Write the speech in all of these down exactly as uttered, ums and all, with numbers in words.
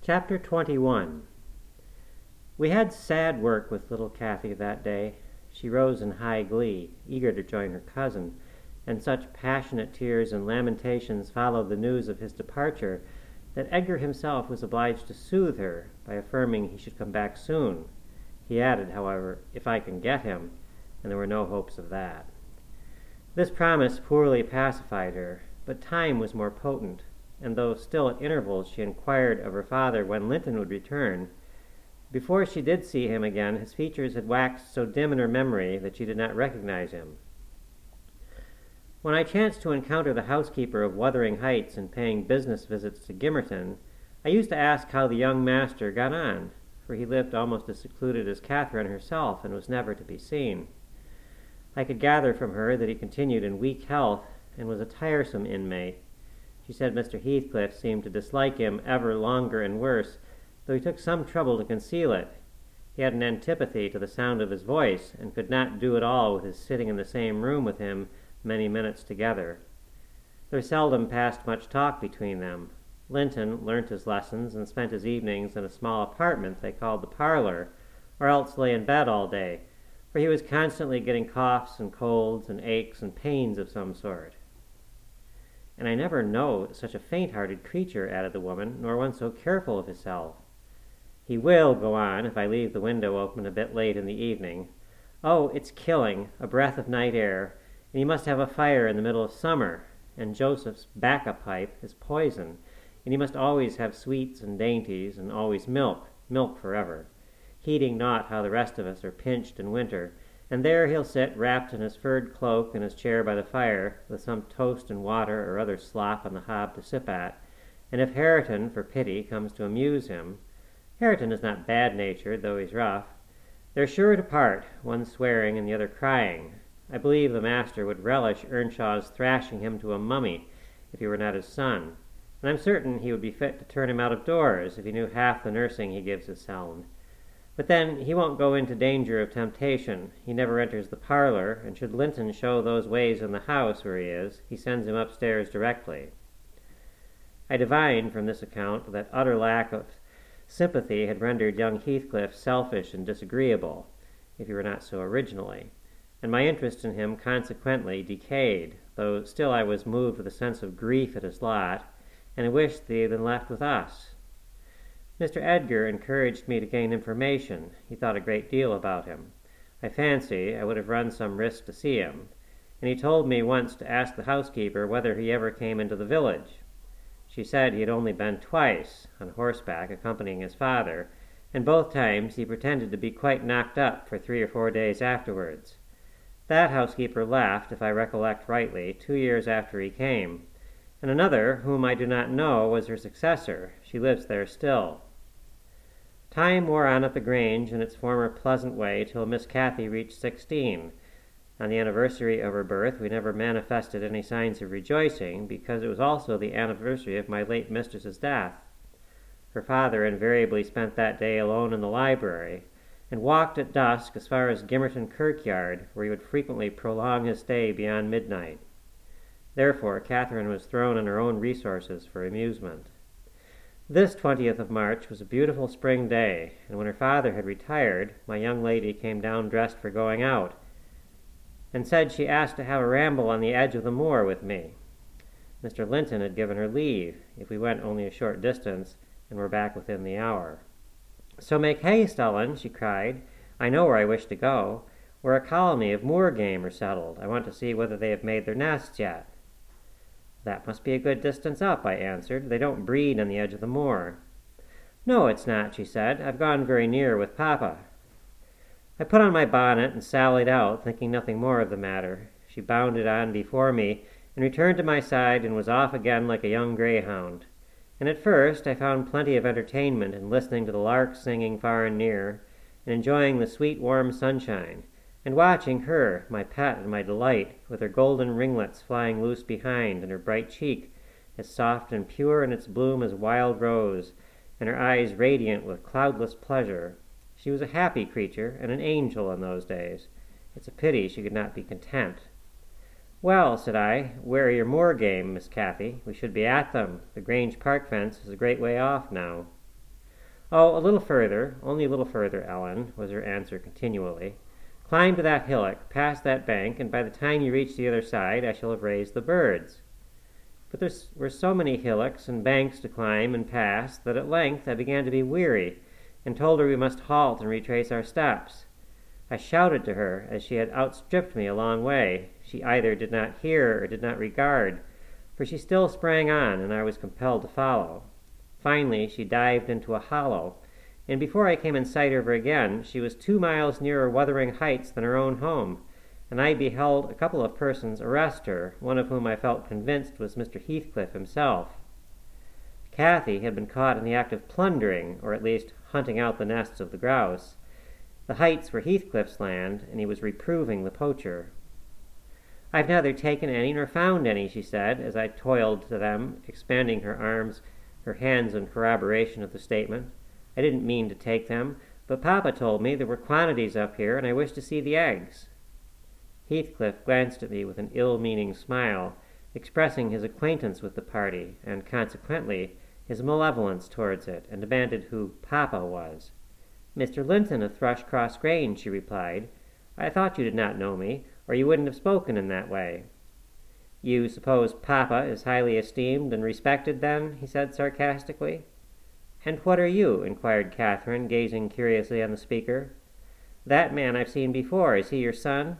Chapter twenty-one. We had sad work with little Kathy that day. She rose in high glee, eager to join her cousin, and such passionate tears and lamentations followed the news of his departure that Edgar himself was obliged to soothe her by affirming he should come back soon. He added, however, "if I can get him," and there were no hopes of that. This promise poorly pacified her, but time was more potent, and though still at intervals she inquired of her father when Linton would return, before she did see him again his features had waxed so dim in her memory that she did not recognize him. When I chanced to encounter the housekeeper of Wuthering Heights in paying business visits to Gimmerton, I used to ask how the young master got on, for he lived almost as secluded as Catherine herself and was never to be seen. I could gather from her that he continued in weak health and was a tiresome inmate. She said Mister Heathcliff seemed to dislike him ever longer and worse, though he took some trouble to conceal it. He had an antipathy to the sound of his voice, and could not do it all with his sitting in the same room with him many minutes together. There seldom passed much talk between them. Linton learnt his lessons and spent his evenings in a small apartment they called the parlor, or else lay in bed all day, for he was constantly getting coughs and colds and aches and pains of some sort. "And I never knowed such a faint-hearted creature," added the woman, "nor one so careful of hisself. He will go on if I leave the window open a bit late in the evening. Oh, it's killing, a breath of night air, and he must have a fire in the middle of summer, and Joseph's bacca pipe is poison, and he must always have sweets and dainties, and always milk, milk forever, heeding not how the rest of us are pinched in winter, and there he'll sit wrapped in his furred cloak in his chair by the fire, with some toast and water or other slop on the hob to sip at, and if Hareton, for pity, comes to amuse him— Hareton is not bad-natured, though he's rough— they're sure to part, one swearing and the other crying. I believe the master would relish Earnshaw's thrashing him to a mummy, if he were not his son, and I'm certain he would be fit to turn him out of doors, if he knew half the nursing he gives his sound. But then he won't go into danger of temptation. He never enters the parlor, and should Linton show those ways in the house where he is, he sends him upstairs directly." I divined from this account that utter lack of sympathy had rendered young Heathcliff selfish and disagreeable, if he were not so originally, and my interest in him consequently decayed, though still I was moved with a sense of grief at his lot, and I wished that he had been left with us. Mister Edgar encouraged me to gain information. He thought a great deal about him. I fancy I would have run some risk to see him, and he told me once to ask the housekeeper whether he ever came into the village. She said he had only been twice, on horseback, accompanying his father, and both times he pretended to be quite knocked up for three or four days afterwards. That housekeeper left, if I recollect rightly, two years after he came, and another, whom I do not know, was her successor. She lives there still. Time wore on at the Grange in its former pleasant way till Miss Cathy reached sixteen. On the anniversary of her birth we never manifested any signs of rejoicing, because it was also the anniversary of my late mistress's death. Her father invariably spent that day alone in the library, and walked at dusk as far as Gimmerton Kirkyard, where he would frequently prolong his stay beyond midnight. Therefore Catherine was thrown on her own resources for amusement. This twentieth of March was a beautiful spring day, and when her father had retired, my young lady came down dressed for going out, and said she asked to have a ramble on the edge of the moor with me. Mister Linton had given her leave, if we went only a short distance, and were back within the hour. "So make haste, Ellen," she cried. "I know where I wish to go, where a colony of moor game are settled. I want to see whether they have made their nests yet." "That must be a good distance up," I answered. "They don't breed on the edge of the moor." "No, it's not," she said. "I've gone very near with Papa." I put on my bonnet and sallied out, thinking nothing more of the matter. She bounded on before me, and returned to my side, and was off again like a young greyhound. And at first I found plenty of entertainment in listening to the larks singing far and near, and enjoying the sweet warm sunshine, and watching her, my pet and my delight, with her golden ringlets flying loose behind, and her bright cheek, as soft and pure in its bloom as wild rose, and her eyes radiant with cloudless pleasure. She was a happy creature, and an angel in those days. It's a pity she could not be content. "Well," said I, "where are your moor game, Miss Cathy? We should be at them. The Grange park fence is a great way off now." "Oh, a little further, only a little further, Ellen," was her answer continually. "Climb to that hillock, past that bank, and by the time you reach the other side I shall have raised the birds." But there were so many hillocks and banks to climb and pass that at length I began to be weary, and told her we must halt and retrace our steps. I shouted to her, as she had outstripped me a long way. She either did not hear or did not regard, for she still sprang on, and I was compelled to follow. Finally she dived into a hollow, and before I came in sight of her again, she was two miles nearer Wuthering Heights than her own home, and I beheld a couple of persons arrest her, one of whom I felt convinced was Mister Heathcliff himself. Cathy had been caught in the act of plundering, or at least hunting out the nests of the grouse. The Heights were Heathcliff's land, and he was reproving the poacher. "I've neither taken any nor found any," she said, as I toiled to them, expanding her arms, her hands in corroboration of the statement. "I didn't mean to take them, but Papa told me there were quantities up here, and I wished to see the eggs." Heathcliff glanced at me with an ill-meaning smile, expressing his acquaintance with the party, and consequently his malevolence towards it, and demanded who Papa was. "Mister Linton of Thrushcross Grange," she replied. "I thought you did not know me, or you wouldn't have spoken in that way." "You suppose Papa is highly esteemed and respected, then?" he said sarcastically. "And what are you?" inquired Catherine, gazing curiously on the speaker. "That man I've seen before. Is he your son?"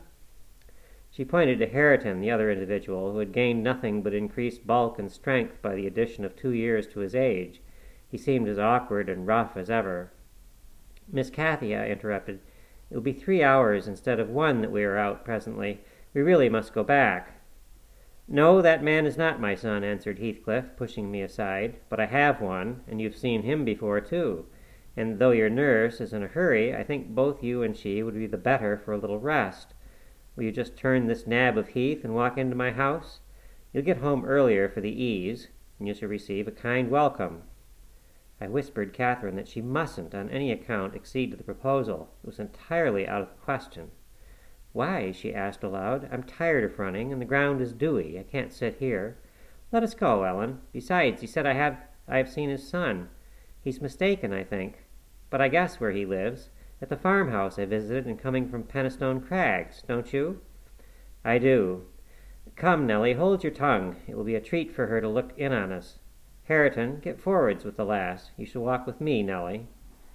She pointed to Hareton, the other individual, who had gained nothing but increased bulk and strength by the addition of two years to his age. He seemed as awkward and rough as ever. "Miss Cathy," I interrupted, "it will be three hours instead of one that we are out presently. We really must go back." "No, that man is not my son," answered Heathcliff, pushing me aside. "But I have one, and you've seen him before, too. And though your nurse is in a hurry, I think both you and she would be the better for a little rest. Will you just turn this nab of heath and walk into my house? You'll get home earlier for the ease, and you shall receive a kind welcome." I whispered Catherine that she mustn't on any account accede to the proposal. It was entirely out of the question. "Why?" she asked aloud. "I'm tired of running, and the ground is dewy. I can't sit here. Let us go, Ellen. Besides, he said I have I have seen his son. He's mistaken, I think. But I guess where he lives. At the farmhouse I visited in coming from Penistone Crags, don't you?" "I do. Come, Nelly, hold your tongue. It will be a treat for her to look in on us. Hareton, get forwards with the lass. You shall walk with me, Nelly."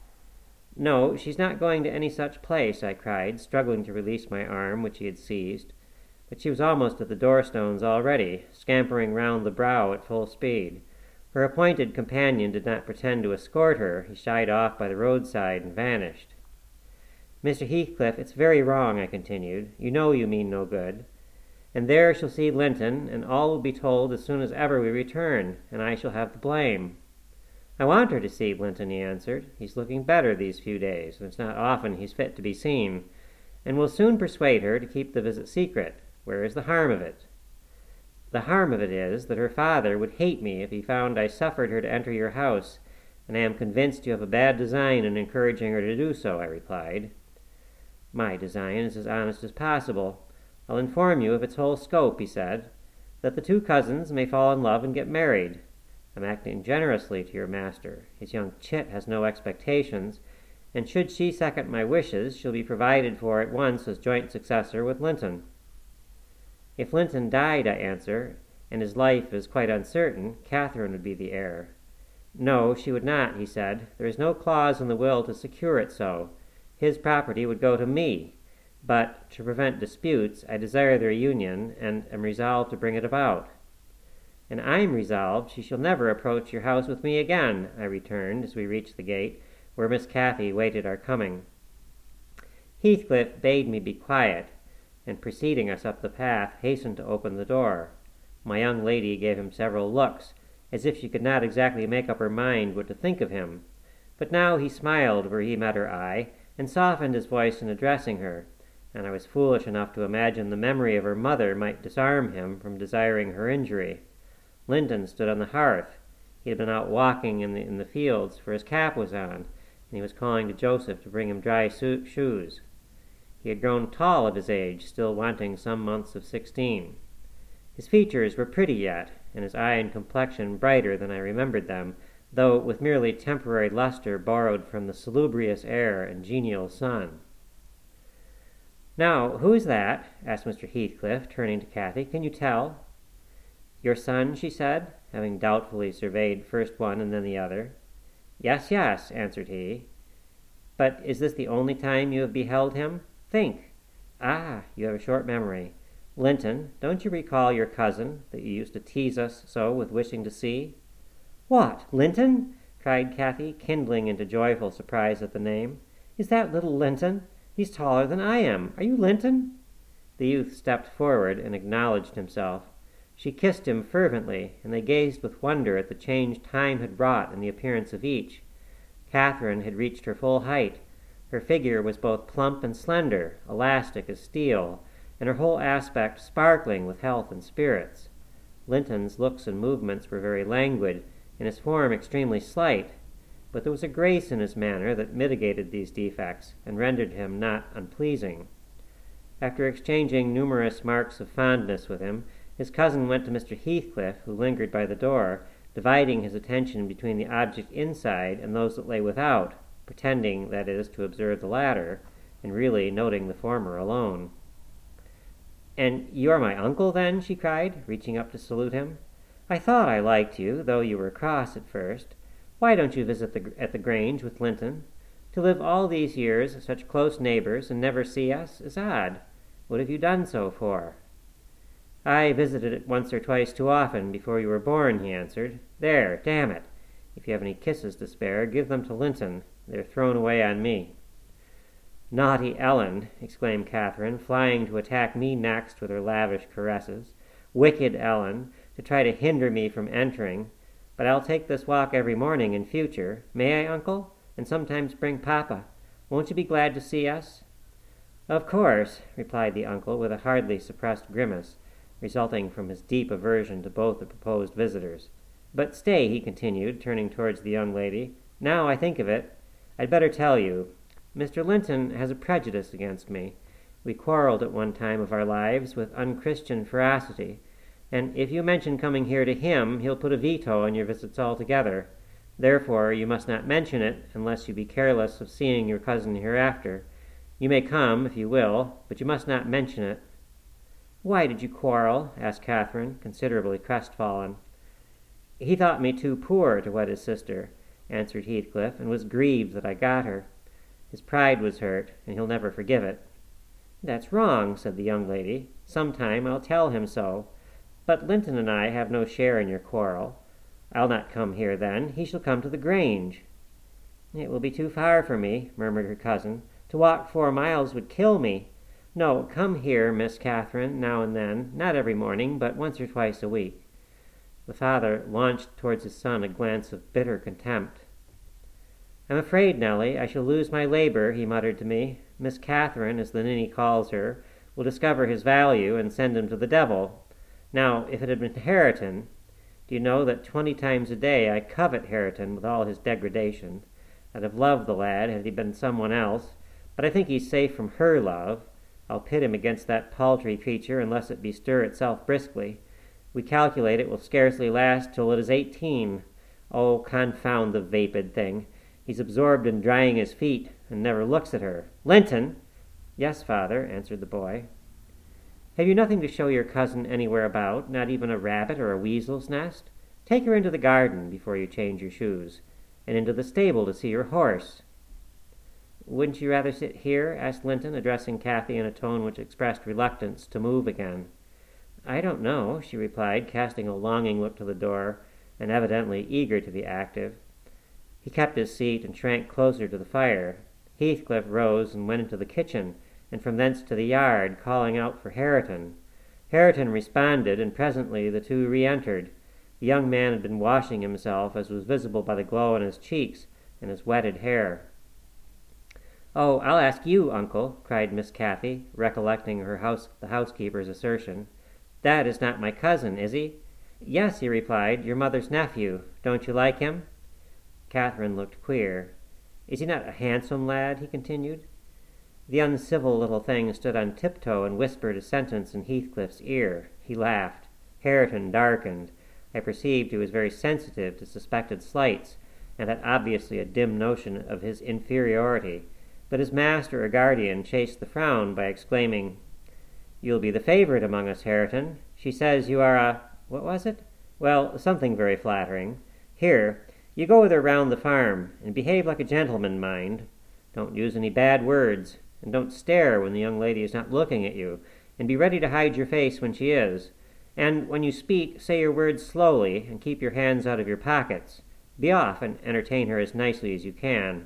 "No, she's not going to any such place," I cried, struggling to release my arm, which he had seized. But she was almost at the door-stones already, scampering round the brow at full speed. Her appointed companion did not pretend to escort her. He shied off by the roadside and vanished. "Mister Heathcliff, it's very wrong," I continued. "You know you mean no good. And there she'll see Linton, and all will be told as soon as ever we return, and I shall have the blame." "I want her to see Linton," he answered. "He's looking better these few days, and it's not often he's fit to be seen. And we'll soon persuade her to keep the visit secret. Where is the harm of it?" "The harm of it is that her father would hate me if he found I suffered her to enter your house, and I am convinced you have a bad design in encouraging her to do so," I replied. "My design is as honest as possible. I'll inform you of its whole scope," he said. "That the two cousins may fall in love and get married. I'm acting generously to your master. His young chit has no expectations, and should she second my wishes, she'll be provided for at once as joint successor with Linton." "If Linton died," I answer, "and his life is quite uncertain, Catherine would be the heir." "No, she would not," he said. "There is no clause in the will to secure it so. His property would go to me. But, to prevent disputes, I desire their union, and am resolved to bring it about." "And I'm resolved she shall never approach your house with me again," I returned, as we reached the gate, where Miss Cathy waited our coming. Heathcliff bade me be quiet, and preceding us up the path, hastened to open the door. My young lady gave him several looks, as if she could not exactly make up her mind what to think of him. But now he smiled where he met her eye, and softened his voice in addressing her, and I was foolish enough to imagine the memory of her mother might disarm him from desiring her injury. Linton stood on the hearth. He had been out walking in the, in the fields, for his cap was on, and he was calling to Joseph to bring him dry so- shoes. He had grown tall at his age, still wanting some months of sixteen. His features were pretty yet, and his eye and complexion brighter than I remembered them, though with merely temporary luster borrowed from the salubrious air and genial sun. "Now, who is that?" asked Mister Heathcliff, turning to Cathy. "Can you tell?" "Your son," she said, having doubtfully surveyed first one and then the other. "Yes, yes," answered he. "But is this the only time you have beheld him? Think. Ah, you have a short memory. Linton, don't you recall your cousin, that you used to tease us so with wishing to see?" "What, Linton?" cried Cathy, kindling into joyful surprise at the name. "Is that little Linton? He's taller than I am. Are you Linton?" The youth stepped forward and acknowledged himself. She kissed him fervently, and they gazed with wonder at the change time had wrought in the appearance of each. Catherine had reached her full height. Her figure was both plump and slender, elastic as steel, and her whole aspect sparkling with health and spirits. Linton's looks and movements were very languid, and his form extremely slight, but there was a grace in his manner that mitigated these defects, and rendered him not unpleasing. After exchanging numerous marks of fondness with him, his cousin went to Mister Heathcliff, who lingered by the door, dividing his attention between the object inside and those that lay without, pretending, that is, to observe the latter, and really noting the former alone. "And you are my uncle, then?" she cried, reaching up to salute him. "I thought I liked you, though you were cross at first. Why don't you visit the, at the Grange with Linton? To live all these years, such close neighbors, and never see us, is odd. What have you done so for?" "I visited it once or twice too often before you were born," he answered. "There, damn it! If you have any kisses to spare, give them to Linton. They're thrown away on me." "Naughty Ellen!" exclaimed Catherine, flying to attack me next with her lavish caresses. "Wicked Ellen, to try to hinder me from entering. But I'll take this walk every morning in future. May I, uncle? And sometimes bring papa. Won't you be glad to see us?" "Of course," replied the uncle, with a hardly suppressed grimace, resulting from his deep aversion to both the proposed visitors. "But stay," he continued, turning towards the young lady. "Now I think of it, I'd better tell you. Mister Linton has a prejudice against me. We quarreled at one time of our lives with unchristian ferocity, and if you mention coming here to him, he'll put a veto on your visits altogether. Therefore you must not mention it, unless you be careless of seeing your cousin hereafter. You may come, if you will, but you must not mention it." "Why did you quarrel?" asked Catherine, considerably crestfallen. "He thought me too poor to wed his sister," answered Heathcliff, "and was grieved that I got her. His pride was hurt, and he'll never forgive it." "That's wrong," said the young lady. "Some time I'll tell him so. But Linton and I have no share in your quarrel. I'll not come here then. He shall come to the Grange." "It will be too far for me," murmured her cousin. "To walk four miles would kill me. No, come here, Miss Catherine, now and then, not every morning, but once or twice a week." The father launched towards his son a glance of bitter contempt. "I'm afraid, Nellie, I shall lose my labor," he muttered to me. "Miss Catherine, as the ninny calls her, will discover his value and send him to the devil. Now, if it had been Hareton, do you know that twenty times a day I covet Hareton with all his degradation. I'd have loved the lad had he been some one else, but I think he's safe from her love. I'll pit him against that paltry creature unless it bestir itself briskly. We calculate it will scarcely last till it is eighteen. Oh, confound the vapid thing! He's absorbed in drying his feet, and never looks at her. Linton!" "Yes, father," answered the boy. "Have you nothing to show your cousin anywhere about, not even a rabbit or a weasel's nest? Take her into the garden before you change your shoes, and into the stable to see your horse." "Wouldn't you rather sit here?" asked Linton, addressing Cathy in a tone which expressed reluctance to move again. "I don't know," she replied, casting a longing look to the door, and evidently eager to be active. He kept his seat and shrank closer to the fire. Heathcliff rose and went into the kitchen, and from thence to the yard, calling out for Hareton. Hareton responded, and presently the two re-entered. The young man had been washing himself, as was visible by the glow on his cheeks and his wetted hair. "Oh, I'll ask you, uncle," cried Miss Cathy, recollecting her house, the housekeeper's assertion. "That is not my cousin, is he?" "Yes," he replied, "your mother's nephew. Don't you like him?" Catherine looked queer. "Is he not a handsome lad?" he continued. The uncivil little thing stood on tiptoe and whispered a sentence in Heathcliff's ear. He laughed. Hareton darkened. I perceived he was very sensitive to suspected slights, and had obviously a dim notion of his inferiority, but his master or guardian chased the frown by exclaiming, "You'll be the favorite among us, Hareton. She says you are a— what was it? Well, something very flattering. Here, you go with her round the farm, and behave like a gentleman, mind. Don't use any bad words, and don't stare when the young lady is not looking at you, and be ready to hide your face when she is. And when you speak, say your words slowly, and keep your hands out of your pockets. Be off, and entertain her as nicely as you can."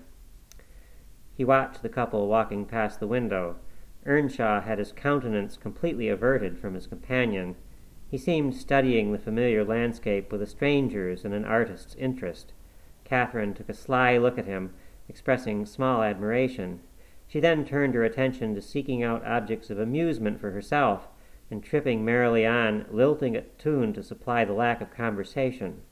He watched the couple walking past the window. Earnshaw had his countenance completely averted from his companion. He seemed studying the familiar landscape with a stranger's and an artist's interest. Catherine took a sly look at him, expressing small admiration. She then turned her attention to seeking out objects of amusement for herself, and tripping merrily on, lilting a tune to supply the lack of conversation.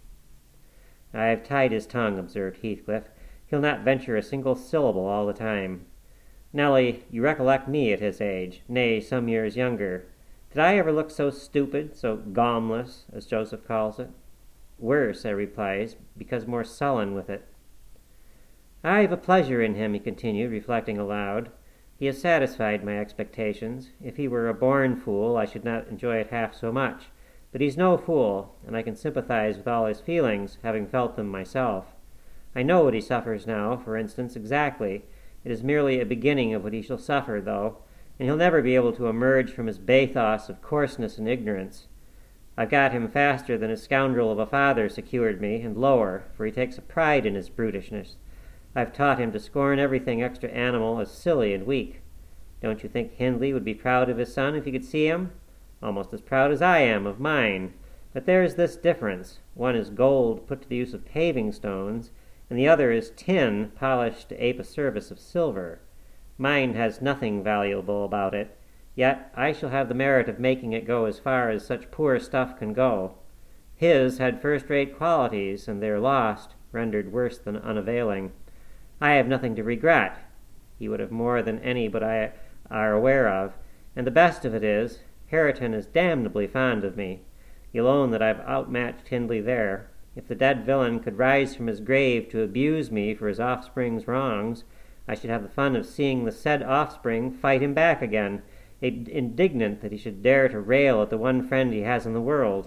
"I have tied his tongue," observed Heathcliff. "He'll not venture a single syllable all the time. Nelly, you recollect me at his age, nay, some years younger. Did I ever look so stupid, so gaumless, as Joseph calls it?" "Worse," I replies, "because more sullen with it." "I've a pleasure in him," he continued, reflecting aloud. "He has satisfied my expectations. If he were a born fool, I should not enjoy it half so much. But he's no fool, and I can sympathize with all his feelings, having felt them myself. I know what he suffers now, for instance, exactly. It is merely a beginning of what he shall suffer, though, and he'll never be able to emerge from his bathos of coarseness and ignorance. I've got him faster than his scoundrel of a father secured me, and lower, for he takes a pride in his brutishness. I've taught him to scorn everything extra animal as silly and weak. Don't you think Hindley would be proud of his son if he could see him? Almost as proud as I am of mine. But there's this difference. One is gold put to the use of paving stones, and the other is tin polished to ape a service of silver. Mine has nothing valuable about it, yet I shall have the merit of making it go as far as such poor stuff can go. His had first-rate qualities, and they're lost, rendered worse than unavailing. I have nothing to regret. He would have more than any but I are aware of, and the best of it is, Hareton is damnably fond of me. You'll own that I've outmatched Hindley there. If the dead villain could rise from his grave to abuse me for his offspring's wrongs, I should have the fun of seeing the said offspring fight him back again, indignant that he should dare to rail at the one friend he has in the world."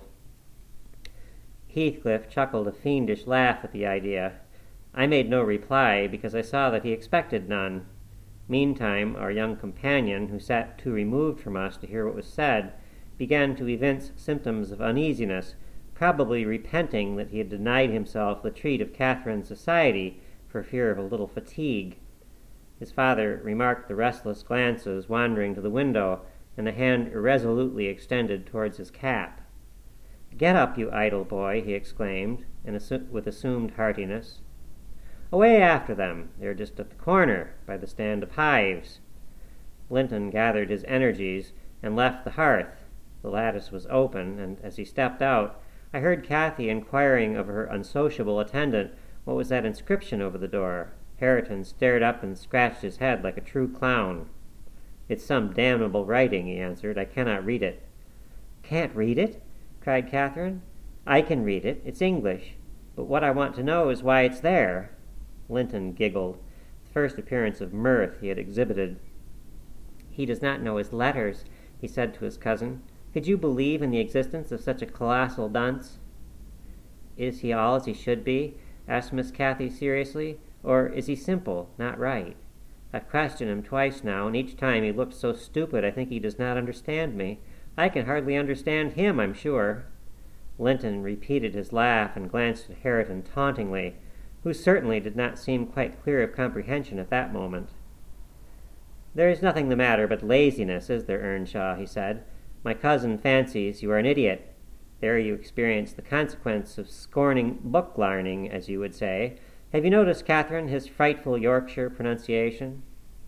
Heathcliff chuckled a fiendish laugh at the idea. I made no reply, because I saw that he expected none. Meantime, our young companion, who sat too removed from us to hear what was said, began to evince symptoms of uneasiness, probably repenting that he had denied himself the treat of Catherine's society for fear of a little fatigue. His father remarked the restless glances wandering to the window, and the hand irresolutely extended towards his cap. "Get up, you idle boy," he exclaimed, and assu- with assumed heartiness. "Away after them. They're just at the corner, by the stand of hives." Linton gathered his energies and left the hearth. The lattice was open, and as he stepped out, I heard Cathy inquiring of her unsociable attendant what was that inscription over the door. Hareton stared up and scratched his head like a true clown. "It's some damnable writing," he answered. "I cannot read it." "Can't read it?" cried Catherine. "I can read it. It's English. But what I want to know is why it's there." Linton giggled, the first appearance of mirth he had exhibited. "He does not know his letters," he said to his cousin. "Could you believe in the existence of such a colossal dunce?" "Is he all as he should be?" asked Miss Cathy seriously. "Or is he simple, not right? I've questioned him twice now, and each time he looked so stupid I think he does not understand me. I can hardly understand him, I'm sure." Linton repeated his laugh and glanced at Hareton tauntingly, who certainly did not seem quite clear of comprehension at that moment. "There is nothing the matter but laziness, is there, Earnshaw?" he said. "My cousin fancies you are an idiot. There you experience the consequence of scorning book-larning, as you would say. Have you noticed, Catherine, his frightful Yorkshire pronunciation?"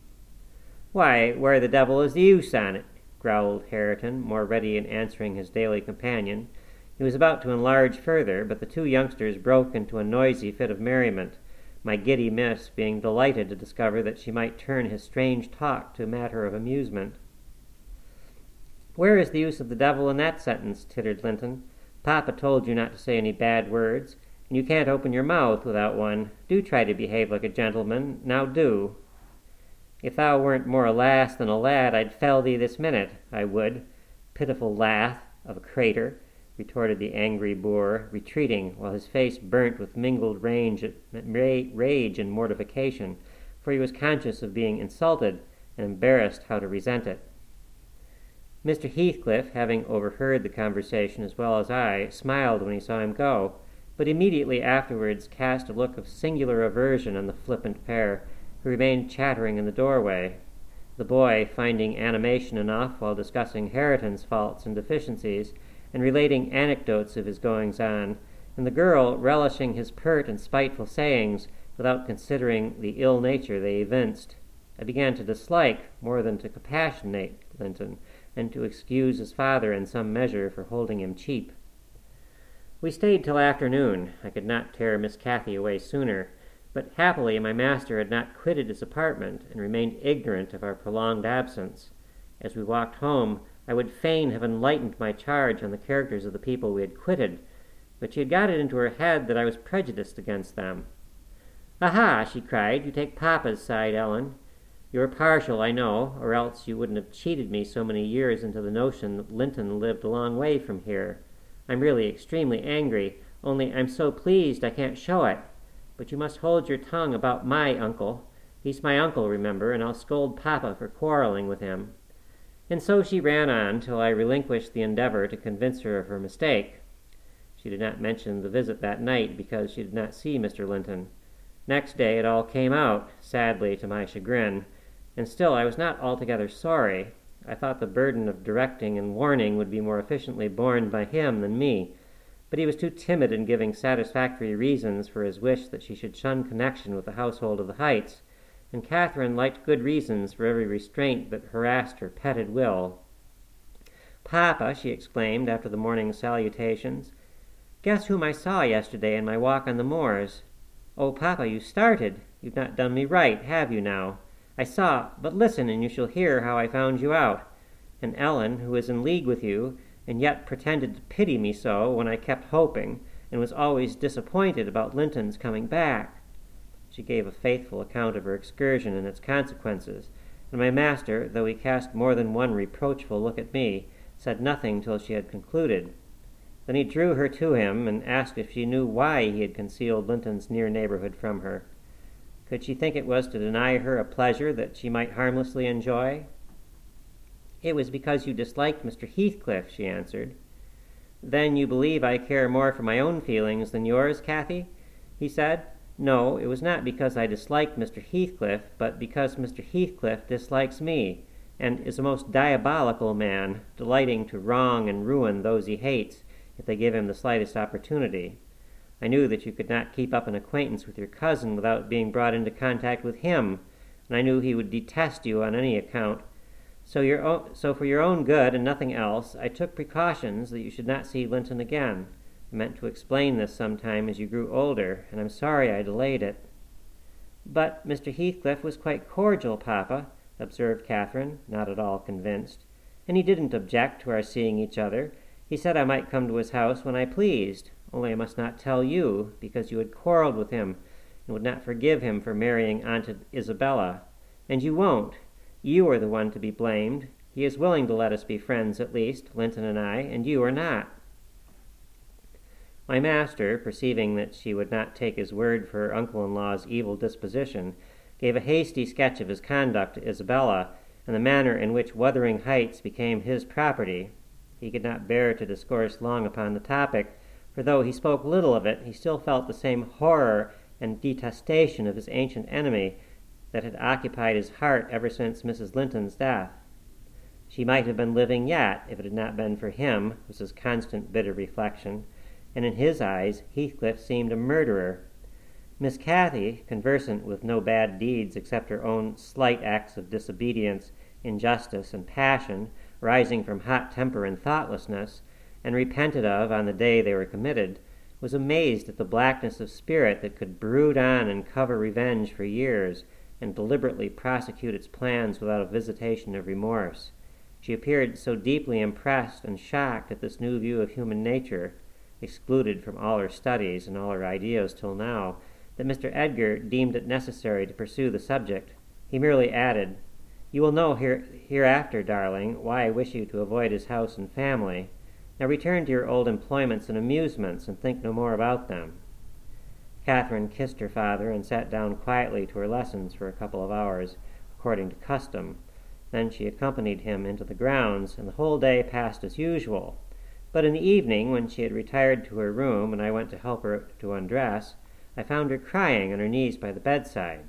"Why, where the devil is the use on't?" growled Hareton, more ready in answering his daily companion. He was about to enlarge further, but the two youngsters broke into a noisy fit of merriment, my giddy miss being delighted to discover that she might turn his strange talk to a matter of amusement. "Where is the use of the devil in that sentence?" tittered Linton. Papa told you not to say any bad words, and you can't open your mouth without one. Do try to behave like a gentleman. Now do." "If thou weren't more a lass than a lad, I'd fell thee this minute, I would, pitiful lath of a crater," retorted the angry boor, retreating, while his face burnt with mingled rage and mortification, for he was conscious of being insulted and embarrassed how to resent it. Mister Heathcliff, having overheard the conversation as well as I, smiled when he saw him go, but immediately afterwards cast a look of singular aversion on the flippant pair, who remained chattering in the doorway, the boy finding animation enough while discussing Hareton's faults and deficiencies, and relating anecdotes of his goings-on, and the girl relishing his pert and spiteful sayings without considering the ill nature they evinced. I began to dislike, more than to compassionate, Linton, and to excuse his father in some measure for holding him cheap. We stayed till afternoon. I could not tear Miss Cathy away sooner, but happily my master had not quitted his apartment, and remained ignorant of our prolonged absence. As we walked home, I would fain have enlightened my charge on the characters of the people we had quitted, but she had got it into her head that I was prejudiced against them. "Aha!" she cried, "you take Papa's side, Ellen. You are partial, I know, or else you wouldn't have cheated me so many years into the notion that Linton lived a long way from here. I'm really extremely angry, only I'm so pleased I can't show it. But you must hold your tongue about my uncle. He's my uncle, remember, and I'll scold Papa for quarreling with him." And so she ran on till I relinquished the endeavor to convince her of her mistake. She did not mention the visit that night because she did not see Mister Linton. Next day it all came out, sadly to my chagrin, and still I was not altogether sorry. I thought the burden of directing and warning would be more efficiently borne by him than me, but he was too timid in giving satisfactory reasons for his wish that she should shun connection with the household of the Heights, and Catherine liked good reasons for every restraint that harassed her petted will. "Papa," she exclaimed after the morning's salutations, "guess whom I saw yesterday in my walk on the moors." "Oh, Papa, you started. You've not done me right, have you now? I saw, but listen, and you shall hear how I found you out. And Ellen, who is in league with you, and yet pretended to pity me so when I kept hoping, and was always disappointed about Linton's coming back." She gave a faithful account of her excursion and its consequences, and my master, though he cast more than one reproachful look at me, said nothing till she had concluded. Then he drew her to him, and asked if she knew why he had concealed Linton's near neighborhood from her. Could she think it was to deny her a pleasure that she might harmlessly enjoy? "It was because you disliked Mister Heathcliff," she answered. "Then you believe I care more for my own feelings than yours, Cathy?" he said. "No, it was not because I disliked Mister Heathcliff, but because Mister Heathcliff dislikes me, and is a most diabolical man, delighting to wrong and ruin those he hates, if they give him the slightest opportunity. I knew that you could not keep up an acquaintance with your cousin without being brought into contact with him, and I knew he would detest you on any account. So, your own, so for your own good and nothing else, I took precautions that you should not see Linton again. I meant to explain this sometime as you grew older, and I'm sorry I delayed it." "But Mister Heathcliff was quite cordial, Papa," observed Catherine, not at all convinced, "and he didn't object to our seeing each other. He said I might come to his house when I pleased, only I must not tell you, because you had quarrelled with him, and would not forgive him for marrying Aunt Isabella. And you won't. You are the one to be blamed. He is willing to let us be friends, at least, Linton and I, and you are not." My master, perceiving that she would not take his word for her uncle-in-law's evil disposition, gave a hasty sketch of his conduct to Isabella, and the manner in which Wuthering Heights became his property. He could not bear to discourse long upon the topic, for though he spoke little of it, he still felt the same horror and detestation of his ancient enemy that had occupied his heart ever since Missus Linton's death. She might have been living yet, if it had not been for him, was his constant bitter reflection, and in his eyes Heathcliff seemed a murderer. Miss Cathy, conversant with no bad deeds except her own slight acts of disobedience, injustice, and passion, rising from hot temper and thoughtlessness, and repented of on the day they were committed, was amazed at the blackness of spirit that could brood on and cover revenge for years, and deliberately prosecute its plans without a visitation of remorse. She appeared so deeply impressed and shocked at this new view of human nature, excluded from all her studies and all her ideas till now, that Mister Edgar deemed it necessary to pursue the subject. He merely added, "You will know here, hereafter, darling, why I wish you to avoid his house and family. Now return to your old employments and amusements, and think no more about them." Catherine kissed her father and sat down quietly to her lessons for a couple of hours, according to custom. Then she accompanied him into the grounds, and the whole day passed as usual. But in the evening, when she had retired to her room and I went to help her to undress, I found her crying on her knees by the bedside.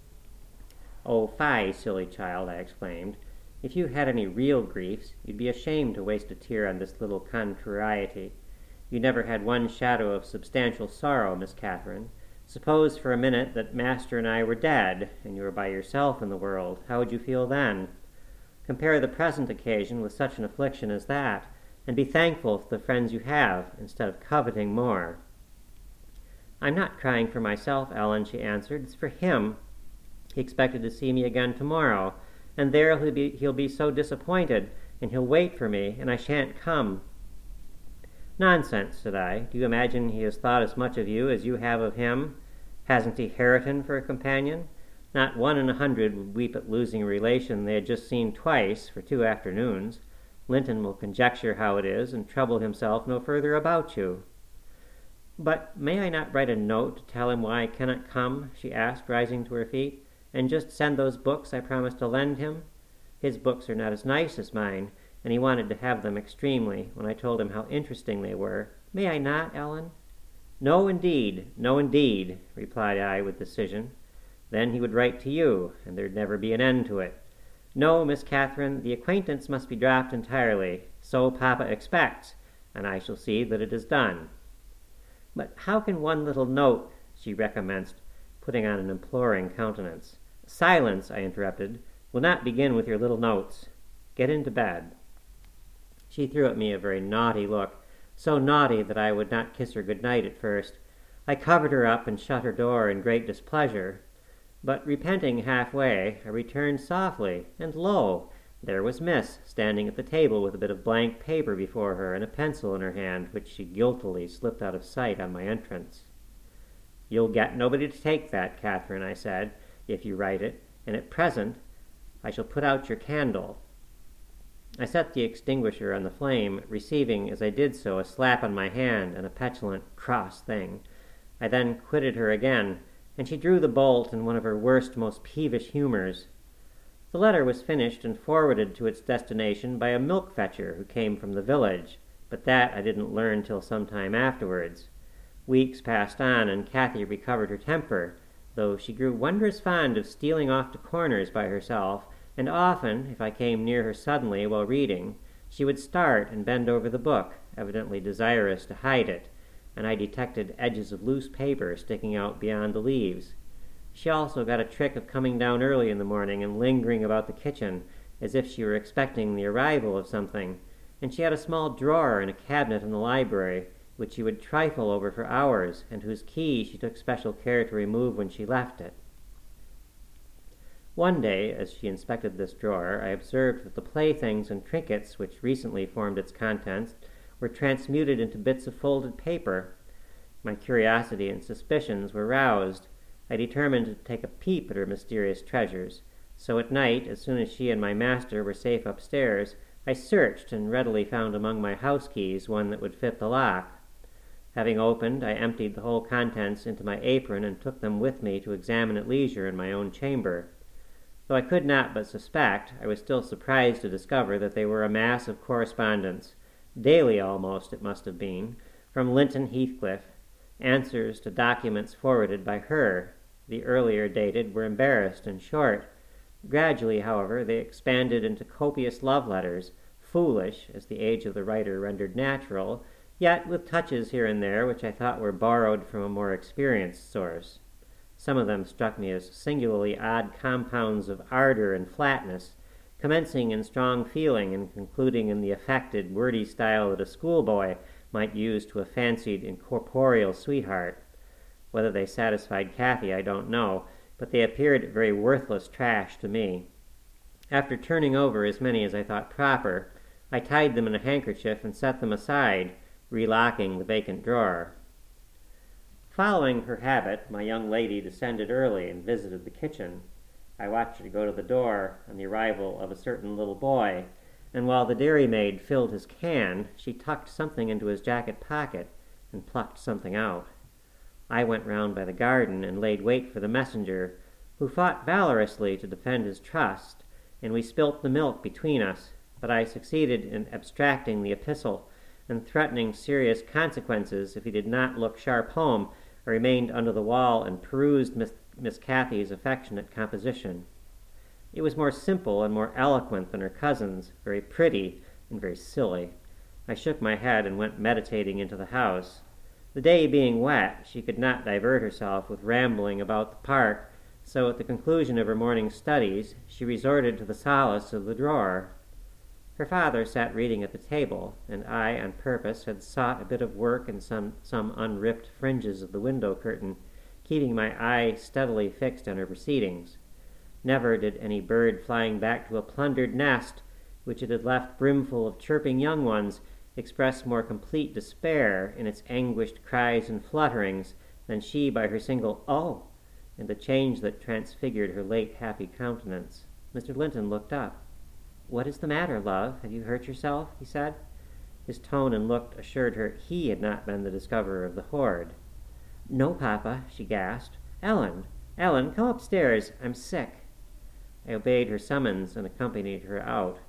"Oh, fie, silly child," I exclaimed. "If you had any real griefs, you'd be ashamed to waste a tear on this little contrariety. You never had one shadow of substantial sorrow, Miss Catherine. Suppose for a minute that master and I were dead, and you were by yourself in the world. How would you feel then? Compare the present occasion with such an affliction as that, and be thankful for the friends you have, instead of coveting more." "I'm not crying for myself, Ellen," she answered. "It's for him. He expected to see me again tomorrow, and there he'll be, he'll be so disappointed, and he'll wait for me, and I shan't come." "Nonsense," said I. "Do you imagine he has thought as much of you as you have of him? Hasn't he Hareton for a companion? Not one in a hundred would weep at losing a relation they had just seen twice for two afternoons. Linton will conjecture how it is, and trouble himself no further about you." "But may I not write a note to tell him why I cannot come?" she asked, rising to her feet, "and just send those books I promised to lend him? His books are not as nice as mine, and he wanted to have them extremely, when I told him how interesting they were. May I not, Ellen?" "No, indeed, no, indeed," replied I with decision. "Then he would write to you, and there'd never be an end to it. No, Miss Catherine, the acquaintance must be dropped entirely. So Papa expects, and I shall see that it is done." "But how can one little note—" she recommenced, putting on an imploring countenance. "Silence," I interrupted. "We'll not begin with your little notes. Get into bed." She threw at me a very naughty look, so naughty that I would not kiss her good night at first. I covered her up and shut her door in great displeasure. But repenting half-way, I returned softly, and lo! there was Miss, standing at the table with a bit of blank paper before her and a pencil in her hand, which she guiltily slipped out of sight on my entrance. "You'll get nobody to take that, Catherine," I said, "if you write it, and at present I shall put out your candle." I set the extinguisher on the flame, receiving, as I did so, a slap on my hand and a petulant, "cross thing." I then quitted her again, and she drew the bolt in one of her worst, most peevish humours. The letter was finished and forwarded to its destination by a milk-fetcher who came from the village, but that I didn't learn till some time afterwards. Weeks passed on, and Cathy recovered her temper, though she grew wondrous fond of stealing off to corners by herself, and often, if I came near her suddenly while reading, she would start and bend over the book, evidently desirous to hide it, and I detected edges of loose paper sticking out beyond the leaves. She also got a trick of coming down early in the morning and lingering about the kitchen, as if she were expecting the arrival of something, and she had a small drawer in a cabinet in the library, which she would trifle over for hours, and whose key she took special care to remove when she left it. One day, as she inspected this drawer, I observed that the playthings and trinkets which recently formed its contents were transmuted into bits of folded paper. My curiosity and suspicions were roused. I determined to take a peep at her mysterious treasures, so at night, as soon as she and my master were safe upstairs, I searched and readily found among my house keys one that would fit the lock. Having opened, I emptied the whole contents into my apron and took them with me to examine at leisure in my own chamber. Though I could not but suspect, I was still surprised to discover that they were a mass of correspondence, daily almost it must have been, from Linton Heathcliff, answers to documents forwarded by her. The earlier dated were embarrassed and short. Gradually, however, they expanded into copious love letters, foolish, as the age of the writer rendered natural, yet with touches here and there which I thought were borrowed from a more experienced source. Some of them struck me as singularly odd compounds of ardor and flatness, commencing in strong feeling and concluding in the affected, wordy style that a schoolboy might use to a fancied incorporeal sweetheart. Whether they satisfied Cathy, I don't know, but they appeared very worthless trash to me. After turning over as many as I thought proper, I tied them in a handkerchief and set them aside, relocking the vacant drawer. Following her habit, my young lady descended early and visited the kitchen. I watched her go to the door on the arrival of a certain little boy, and while the dairymaid filled his can, she tucked something into his jacket pocket and plucked something out. I went round by the garden and laid wait for the messenger, who fought valorously to defend his trust, and we spilt the milk between us, but I succeeded in abstracting the epistle and threatening serious consequences if he did not look sharp home or remained under the wall and perused Miss, Miss Cathy's affectionate composition. It was more simple and more eloquent than her cousin's, very pretty and very silly. I shook my head and went meditating into the house. The day being wet, she could not divert herself with rambling about the park, so at the conclusion of her morning studies, she resorted to the solace of the drawer. Her father sat reading at the table, and I, on purpose, had sought a bit of work in some, some unripped fringes of the window curtain, keeping my eye steadily fixed on her proceedings. Never did any bird flying back to a plundered nest, which it had left brimful of chirping young ones, express more complete despair in its anguished cries and flutterings than she by her single "oh," and the change that transfigured her late happy countenance. Mister Linton looked up. "What is the matter, love? Have you hurt yourself?" he said. His tone and look assured her he had not been the discoverer of the hoard. "No, Papa," she gasped. "Ellen, Ellen, come upstairs. I'm sick." I obeyed her summons and accompanied her out.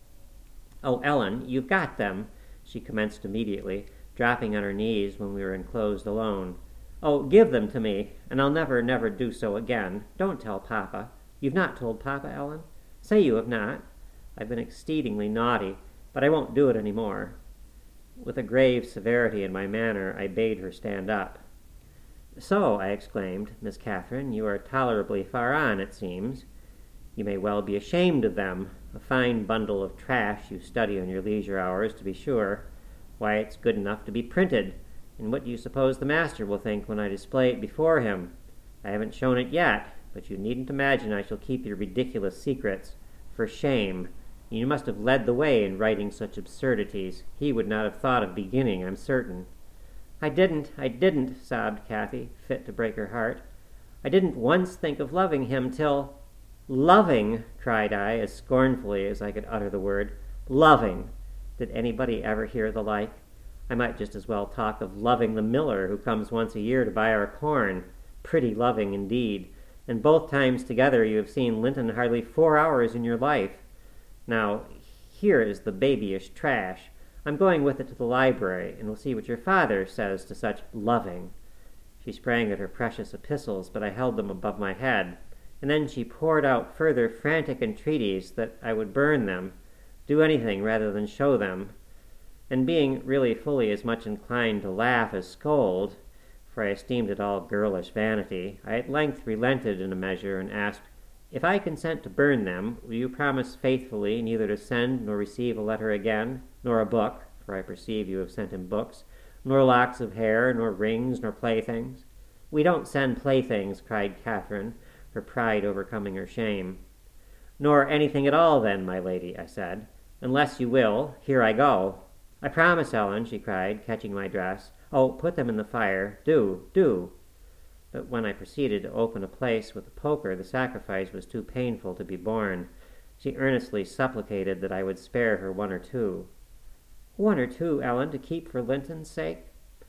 "Oh, Ellen, you've got them," she commenced immediately, dropping on her knees when we were enclosed alone. "Oh, give them to me, and I'll never, never do so again. Don't tell Papa. You've not told Papa, Ellen? Say you have not. I've been exceedingly naughty, but I won't do it any more." With a grave severity in my manner, I bade her stand up. "So," I exclaimed, "Miss Catherine, you are tolerably far on, it seems. You may well be ashamed of them. A fine bundle of trash you study in your leisure hours, to be sure. Why, it's good enough to be printed, and what do you suppose the master will think when I display it before him? I haven't shown it yet, but you needn't imagine I shall keep your ridiculous secrets. For shame! You must have led the way in writing such absurdities. He would not have thought of beginning, I'm certain." "I didn't, I didn't," sobbed Cathy, fit to break her heart. "I didn't once think of loving him till—" "Loving!" cried I, as scornfully as I could utter the word. "Loving! Did anybody ever hear the like? I might just as well talk of loving the miller who comes once a year to buy our corn. Pretty loving, indeed! And both times together you have seen Linton hardly four hours in your life. Now, here is the babyish trash. I'm going with it to the library, and we'll see what your father says to such loving." She sprang at her precious epistles, but I held them above my head, and then she poured out further frantic entreaties that I would burn them, do anything rather than show them. And being really fully as much inclined to laugh as scold, for I esteemed it all girlish vanity, I at length relented in a measure and asked, "If I consent to burn them, will you promise faithfully neither to send nor receive a letter again, nor a book, for I perceive you have sent him books, nor locks of hair, nor rings, nor playthings?" "We don't send playthings," cried Catherine, her pride overcoming her shame. "Nor anything at all, then, my lady," I said. "Unless you will, here I go." "I promise, Ellen," she cried, catching my dress. "Oh, put them in the fire. Do, do." But when I proceeded to open a place with the poker, the sacrifice was too painful to be borne. She earnestly supplicated that I would spare her one or two. "One or two, Ellen, to keep for Linton's sake?"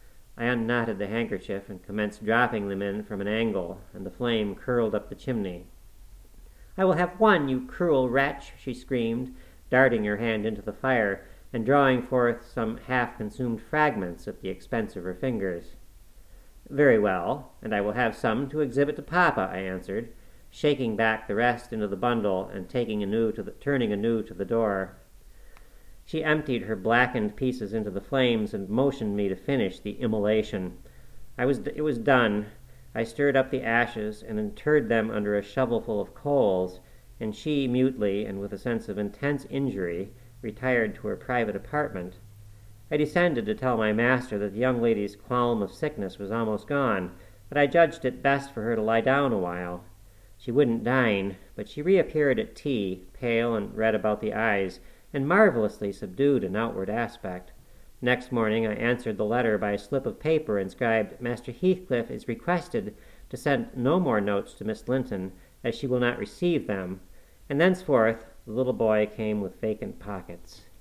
I unknotted the handkerchief and commenced dropping them in from an angle, and the flame curled up the chimney. "I will have one, you cruel wretch!" she screamed, darting her hand into the fire, and drawing forth some half-consumed fragments at the expense of her fingers. "Very well, and I will have some to exhibit to Papa," I answered, shaking back the rest into the bundle and taking anew to the, turning anew to the door. She emptied her blackened pieces into the flames and motioned me to finish the immolation. I was, it was done. I stirred up the ashes and interred them under a shovelful of coals, and she, mutely and with a sense of intense injury, retired to her private apartment. I descended to tell my master that the young lady's qualm of sickness was almost gone, but I judged it best for her to lie down a while. She wouldn't dine, but she reappeared at tea, pale and red about the eyes, and marvelously subdued in outward aspect. Next morning I answered the letter by a slip of paper inscribed, "Master Heathcliff is requested to send no more notes to Miss Linton, as she will not receive them," and thenceforth the little boy came with vacant pockets.